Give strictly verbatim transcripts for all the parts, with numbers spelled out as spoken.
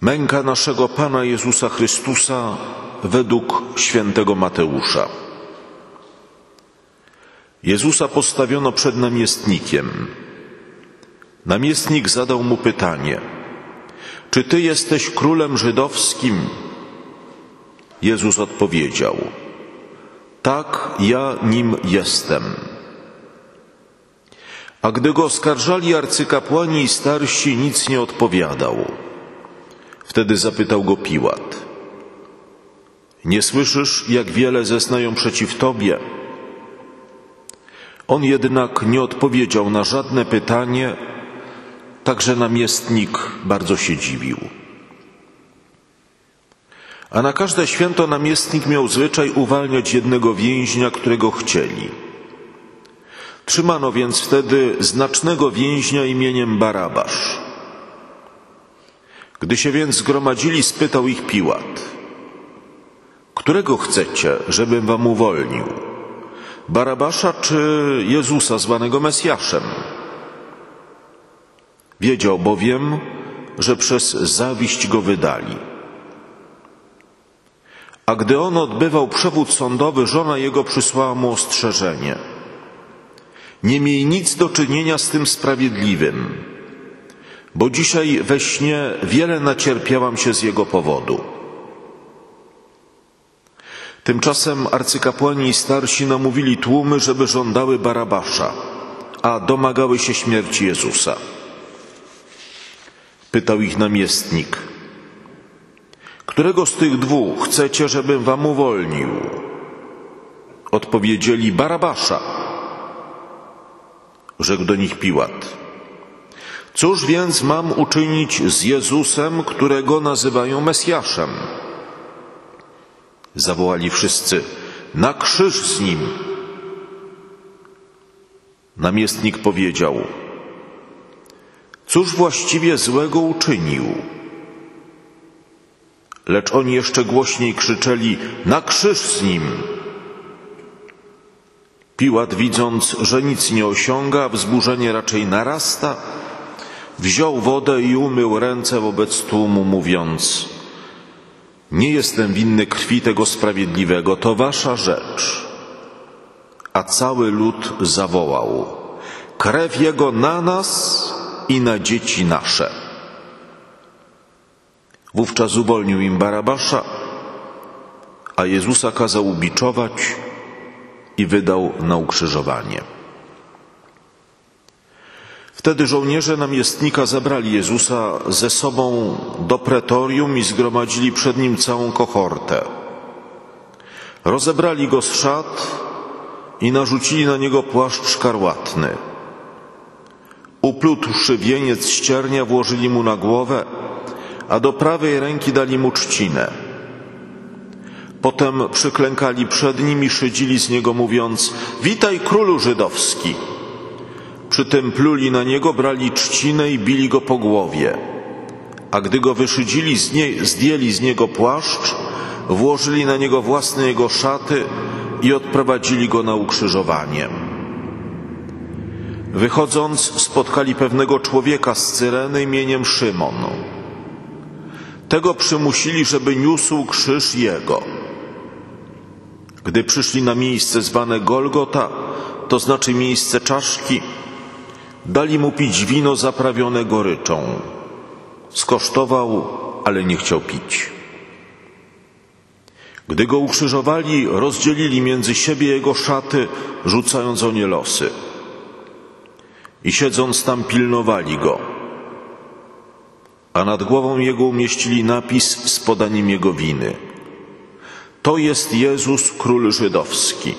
Męka naszego Pana Jezusa Chrystusa według świętego Mateusza. Jezusa postawiono przed namiestnikiem. Namiestnik zadał mu pytanie: czy Ty jesteś królem żydowskim? Jezus odpowiedział: tak, ja nim jestem. A gdy go oskarżali arcykapłani i starsi, nic nie odpowiadał. Wtedy zapytał go Piłat: nie słyszysz, jak wiele zeznają przeciw Tobie? On jednak nie odpowiedział na żadne pytanie, także namiestnik bardzo się dziwił. A na każde święto namiestnik miał zwyczaj uwalniać jednego więźnia, którego chcieli. Trzymano więc wtedy znacznego więźnia imieniem Barabasz. Gdy się więc zgromadzili, spytał ich Piłat: którego chcecie, żebym wam uwolnił? Barabasza czy Jezusa zwanego Mesjaszem? Wiedział bowiem, że przez zawiść go wydali. A gdy on odbywał przewód sądowy, żona jego przysłała mu ostrzeżenie: nie miej nic do czynienia z tym sprawiedliwym, bo dzisiaj we śnie wiele nacierpiałam się z jego powodu. Tymczasem arcykapłani i starsi namówili tłumy, żeby żądały Barabasza, a domagały się śmierci Jezusa. Pytał ich namiestnik: którego z tych dwóch chcecie, żebym wam uwolnił? Odpowiedzieli: Barabasza. Rzekł do nich Piłat: cóż więc mam uczynić z Jezusem, którego nazywają Mesjaszem? Zawołali wszyscy: na krzyż z nim! Namiestnik powiedział: cóż właściwie złego uczynił? Lecz oni jeszcze głośniej krzyczeli: na krzyż z nim! Piłat, widząc, że nic nie osiąga, wzburzenie raczej narasta, wziął wodę i umył ręce wobec tłumu, mówiąc: nie jestem winny krwi tego sprawiedliwego, to wasza rzecz. A cały lud zawołał: krew jego na nas i na dzieci nasze. Wówczas uwolnił im Barabasza, a Jezusa kazał ubiczować i wydał na ukrzyżowanie. Wtedy żołnierze namiestnika zabrali Jezusa ze sobą do pretorium i zgromadzili przed nim całą kohortę. Rozebrali go z szat i narzucili na niego płaszcz szkarłatny. Uplótłszy wieniec z ciernia, włożyli mu na głowę, a do prawej ręki dali mu trzcinę. Potem przyklękali przed nim i szydzili z niego, mówiąc: witaj, królu żydowski! Przy tym pluli na niego, brali trzcinę i bili go po głowie. A gdy go wyszydzili, zdjęli z niego płaszcz, włożyli na niego własne jego szaty i odprowadzili go na ukrzyżowanie. Wychodząc, spotkali pewnego człowieka z Cyreny imieniem Szymon. Tego przymusili, żeby niósł krzyż jego. Gdy przyszli na miejsce zwane Golgota, to znaczy miejsce czaszki, dali mu pić wino zaprawione goryczą. Skosztował, ale nie chciał pić. Gdy go ukrzyżowali, rozdzielili między siebie jego szaty, rzucając o nie losy. I siedząc tam, pilnowali go. A nad głową jego umieścili napis z podaniem jego winy: to jest Jezus, król żydowski.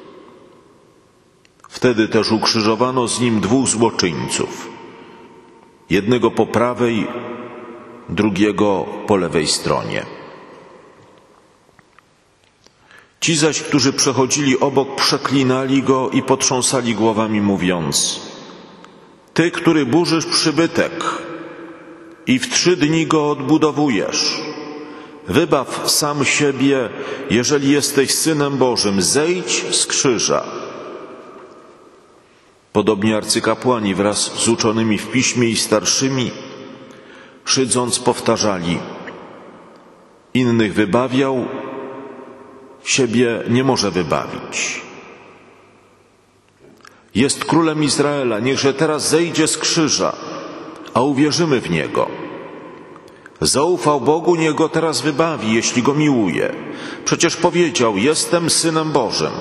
Wtedy też ukrzyżowano z nim dwóch złoczyńców, jednego po prawej, drugiego po lewej stronie. Ci zaś, którzy przechodzili obok, przeklinali go i potrząsali głowami, mówiąc: ty, który burzysz przybytek i w trzy dni go odbudowujesz, wybaw sam siebie, jeżeli jesteś Synem Bożym, zejdź z krzyża. Podobnie arcykapłani wraz z uczonymi w piśmie i starszymi szydząc, powtarzali: innych wybawiał, siebie nie może wybawić. Jest królem Izraela, niechże teraz zejdzie z krzyża, a uwierzymy w Niego. Zaufał Bogu, niech Go teraz wybawi, jeśli Go miłuje. Przecież powiedział: jestem Synem Bożym.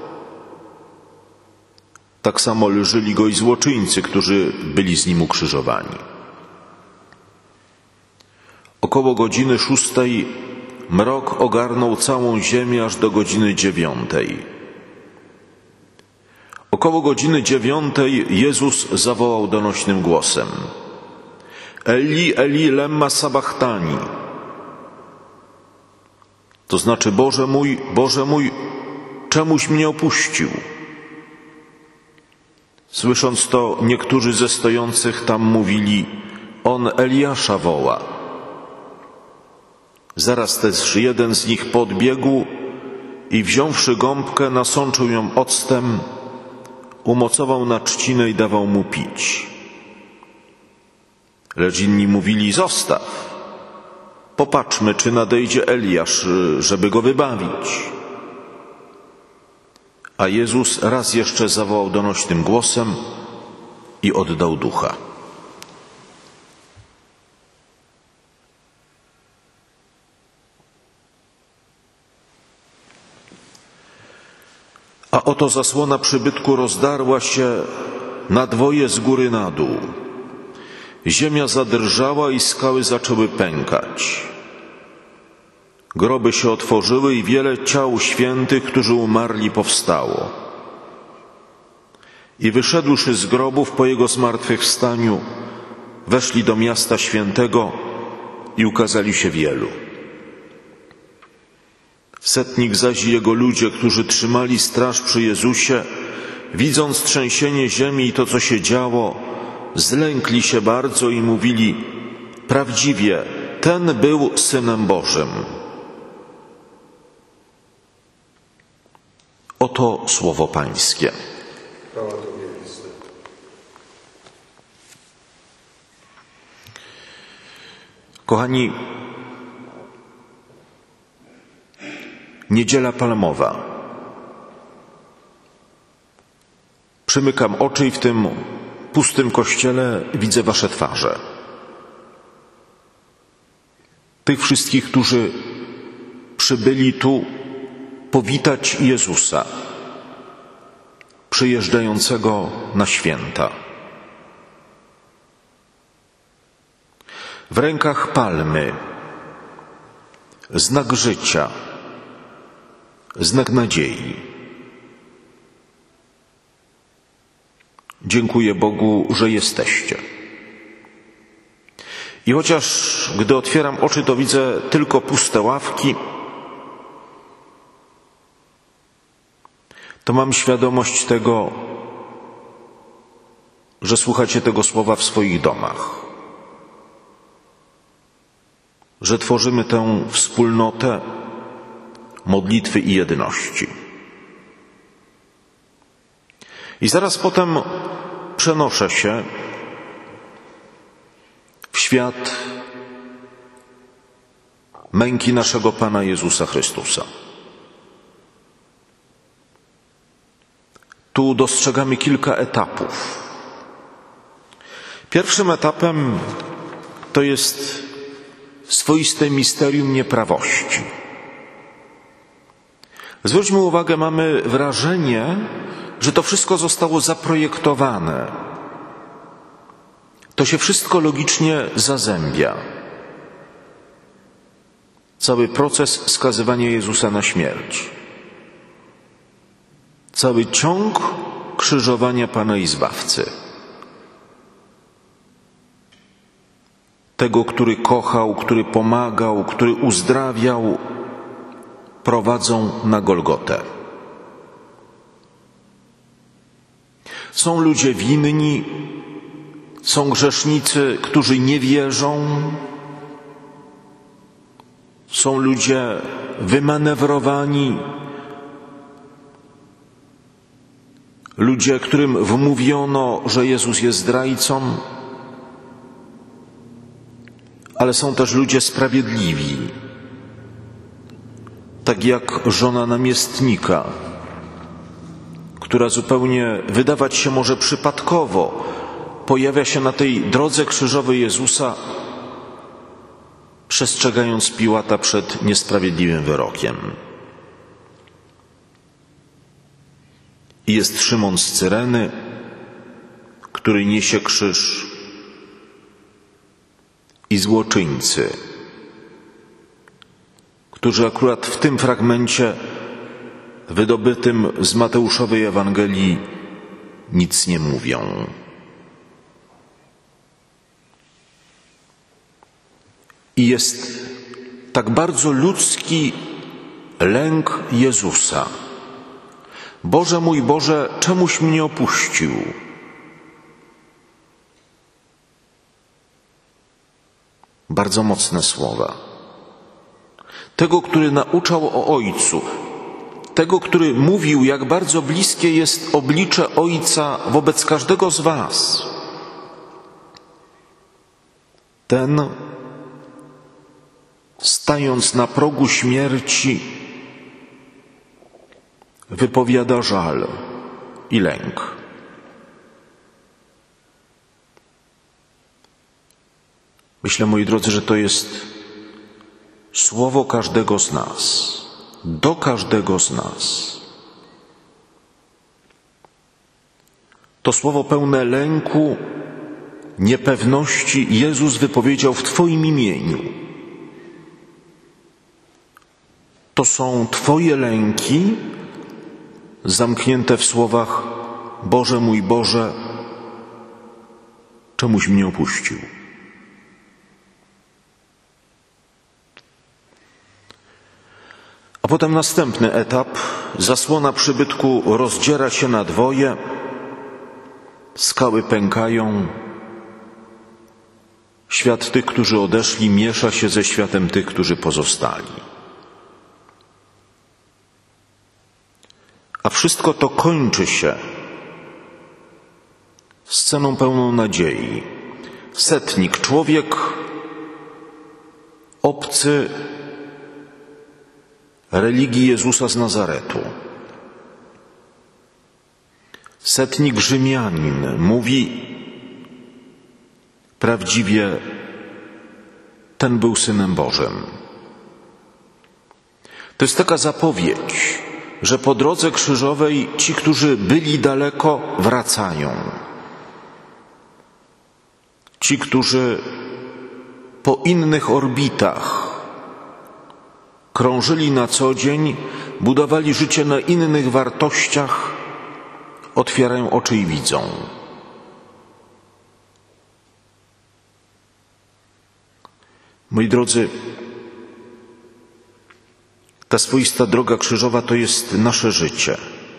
Tak samo lżyli Go i złoczyńcy, którzy byli z Nim ukrzyżowani. Około godziny szóstej mrok ogarnął całą ziemię aż do godziny dziewiątej. Około godziny dziewiątej Jezus zawołał donośnym głosem: Eli, Eli, lemma sabachthani. To znaczy: Boże mój, Boże mój, czemuś mnie opuścił? Słysząc to, niektórzy ze stojących tam mówili: on Eliasza woła. Zaraz też jeden z nich podbiegł i wziąwszy gąbkę, nasączył ją octem, umocował na trzcinę i dawał mu pić. Lecz inni mówili: zostaw, popatrzmy, czy nadejdzie Eliasz, żeby go wybawić. A Jezus raz jeszcze zawołał donośnym głosem i oddał ducha. A oto zasłona przybytku rozdarła się na dwoje z góry na dół. Ziemia zadrżała i skały zaczęły pękać. Groby się otworzyły i wiele ciał świętych, którzy umarli, powstało. I wyszedłszy z grobów po Jego zmartwychwstaniu, weszli do miasta świętego i ukazali się wielu. Setnik zaś i jego ludzie, którzy trzymali straż przy Jezusie, widząc trzęsienie ziemi i to, co się działo, zlękli się bardzo i mówili: prawdziwie, ten był Synem Bożym. Oto słowo Pańskie. Chwała Tobie, Chryste. Kochani, Niedziela Palmowa. Przymykam oczy i w tym pustym kościele widzę Wasze twarze. Tych wszystkich, którzy przybyli tu powitać Jezusa, przyjeżdżającego na święta. W rękach palmy, znak życia, znak nadziei. Dziękuję Bogu, że jesteście. I chociaż gdy otwieram oczy, to widzę tylko puste ławki, to mam świadomość tego, że słuchacie tego słowa w swoich domach, że tworzymy tę wspólnotę modlitwy i jedności. I zaraz potem przenoszę się w świat męki naszego Pana Jezusa Chrystusa. Tu dostrzegamy kilka etapów. Pierwszym etapem to jest swoiste misterium nieprawości. Zwróćmy uwagę, mamy wrażenie, że to wszystko zostało zaprojektowane. To się wszystko logicznie zazębia. Cały proces skazywania Jezusa na śmierć. Cały ciąg krzyżowania Pana i Zbawcy. Tego, który kochał, który pomagał, który uzdrawiał, prowadzą na Golgotę. Są ludzie winni, są grzesznicy, którzy nie wierzą, są ludzie wymanewrowani, ludzie, którym wmówiono, że Jezus jest zdrajcą, ale są też ludzie sprawiedliwi, tak jak żona namiestnika, która zupełnie wydawać się może przypadkowo pojawia się na tej drodze krzyżowej Jezusa, przestrzegając Piłata przed niesprawiedliwym wyrokiem. I jest Szymon z Cyreny, który niesie krzyż, i złoczyńcy, którzy akurat w tym fragmencie wydobytym z Mateuszowej Ewangelii nic nie mówią. I jest tak bardzo ludzki lęk Jezusa. Boże mój Boże, czemuś mnie opuścił? Bardzo mocne słowa. Tego, który nauczał o Ojcu, tego, który mówił, jak bardzo bliskie jest oblicze Ojca wobec każdego z was. Ten, stając na progu śmierci, wypowiada żal i lęk. Myślę, moi drodzy, że to jest słowo każdego z nas, do każdego z nas. To słowo pełne lęku, niepewności Jezus wypowiedział w Twoim imieniu. To są Twoje lęki zamknięte w słowach: Boże mój Boże, czemuś mnie opuścił? A potem następny etap. Zasłona przybytku rozdziera się na dwoje, skały pękają, świat tych, którzy odeszli, miesza się ze światem tych, którzy pozostali. A wszystko to kończy się sceną pełną nadziei. Setnik, człowiek obcy religii Jezusa z Nazaretu. Setnik Rzymianin mówi: prawdziwie ten był Synem Bożym. To jest taka zapowiedź, że po drodze krzyżowej ci, którzy byli daleko, wracają. Ci, którzy po innych orbitach krążyli na co dzień, budowali życie na innych wartościach, otwierają oczy i widzą. Moi drodzy, ta swoista droga krzyżowa to jest nasze życie.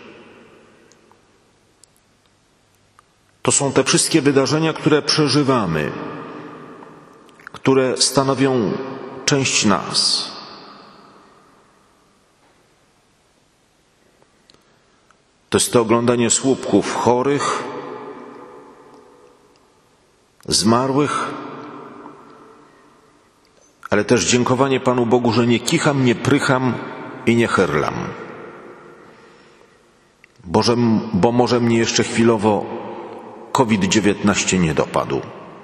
To są te wszystkie wydarzenia, które przeżywamy, które stanowią część nas. To jest to oglądanie słupków chorych, zmarłych, ale też dziękowanie Panu Bogu, że nie kicham, nie prycham i nie chyrlam. Boże, bo może mnie jeszcze chwilowo COVID dziewiętnaście nie dopadł.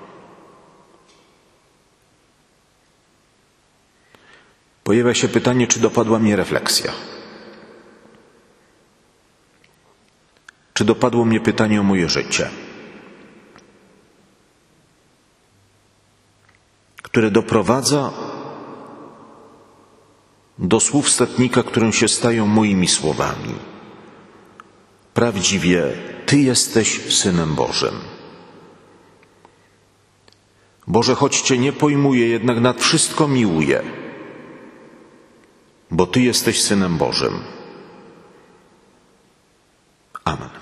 Pojawia się pytanie, czy dopadła mnie refleksja. Czy dopadło mnie pytanie o moje życie, które doprowadza do słów setnika, którym się stają moimi słowami. Prawdziwie Ty jesteś Synem Bożym. Boże, choć Cię nie pojmuję, jednak nad wszystko miłuję, bo Ty jesteś Synem Bożym. Amen.